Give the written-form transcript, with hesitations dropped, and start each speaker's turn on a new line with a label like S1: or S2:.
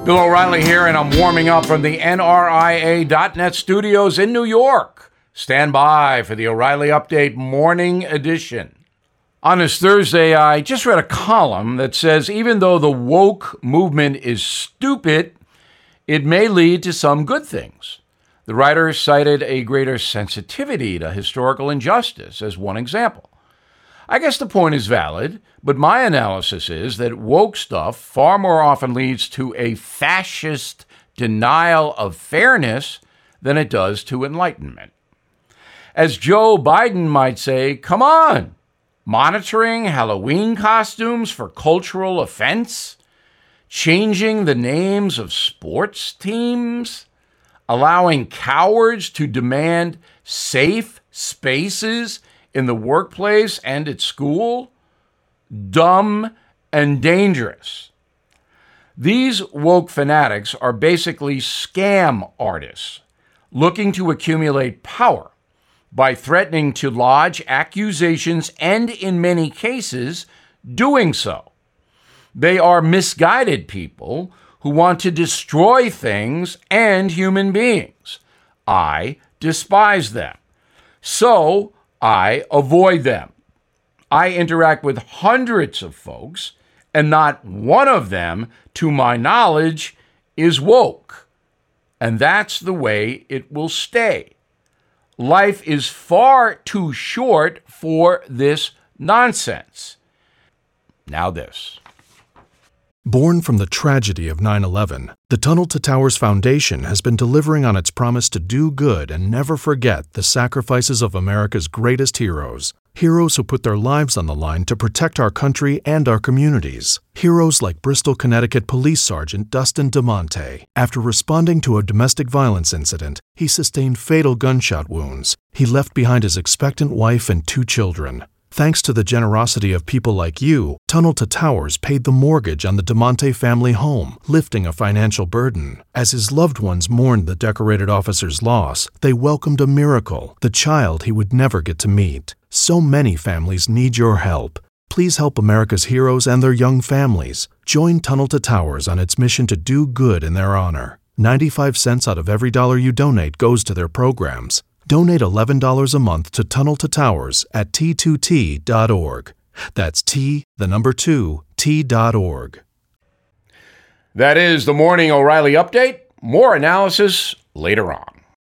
S1: Bill O'Reilly here, and I'm warming up from the NRIA.net studios in New York. Stand by for the O'Reilly Update Morning Edition. On this Thursday, I just read a column that says even though the woke movement is stupid, it may lead to some good things. The writer cited a greater sensitivity to historical injustice as one example. I guess the point is valid, but my analysis is that woke stuff far more often leads to a fascist denial of fairness than it does to enlightenment. As Joe Biden might say, come on, monitoring Halloween costumes for cultural offense, changing the names of sports teams, allowing cowards to demand safe spaces in the workplace and at school, dumb and dangerous. These woke fanatics are basically scam artists looking to accumulate power by threatening to lodge accusations and, in many cases, doing so. They are misguided people who want to destroy things and human beings. I despise them. So I avoid them. I interact with hundreds of folks, and not one of them, to my knowledge, is woke. And that's the way it will stay. Life is far too short for this nonsense. Now this.
S2: Born from the tragedy of 9/11, the Tunnel to Towers Foundation has been delivering on its promise to do good and never forget the sacrifices of America's greatest heroes. Heroes who put their lives on the line to protect our country and our communities. Heroes like Bristol, Connecticut Police Sergeant Dustin DeMonte. After responding to a domestic violence incident, he sustained fatal gunshot wounds. He left behind his expectant wife and 2 children. Thanks to the generosity of people like you, Tunnel to Towers paid the mortgage on the DeMonte family home, lifting a financial burden. As his loved ones mourned the decorated officer's loss, they welcomed a miracle, the child he would never get to meet. So many families need your help. Please help America's heroes and their young families. Join Tunnel to Towers on its mission to do good in their honor. 95 cents out of every dollar you donate goes to their programs. Donate $11 a month to Tunnel to Towers at T2T.org. That's T2T.org.
S1: That is the Morning O'Reilly Update. More analysis later on.